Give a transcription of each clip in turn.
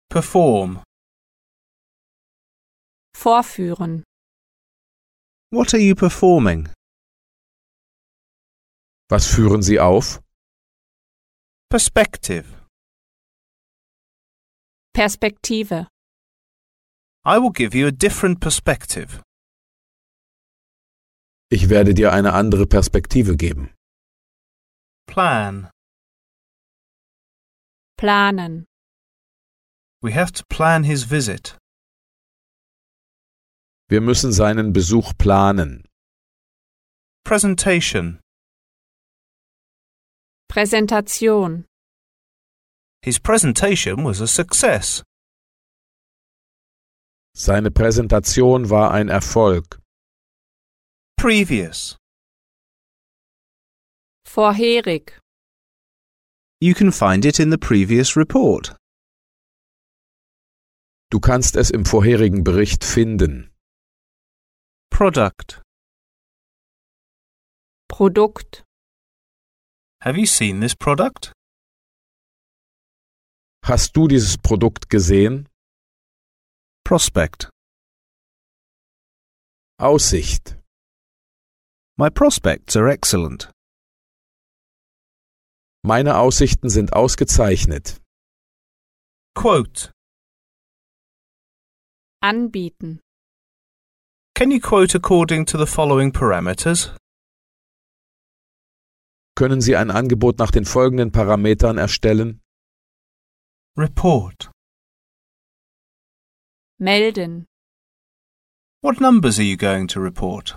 Perform. Vorführen. What are you performing? Was führen Sie auf? Perspective. Perspektive. I will give you a different perspective. Ich werde dir eine andere Perspektive geben. Plan. Planen. We have to plan his visit. Wir müssen seinen Besuch planen. Presentation. Präsentation. His presentation was a success. Seine Präsentation war ein Erfolg. Previous. Vorherig. You can find it in the previous report. Du kannst es im vorherigen Bericht finden. Product. Produkt. Have you seen this product? Hast du dieses Produkt gesehen? Prospect. Aussicht. My prospects are excellent. Meine Aussichten sind ausgezeichnet. Quote. Anbieten. Can you quote according to the following parameters? Können Sie ein Angebot nach den folgenden Parametern erstellen? Report. Melden. What numbers are you going to report?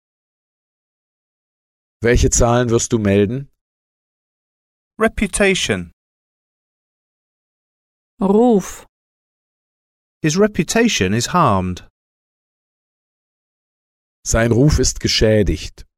Welche Zahlen wirst du melden? Reputation. Ruf. His reputation is harmed. Sein Ruf ist geschädigt.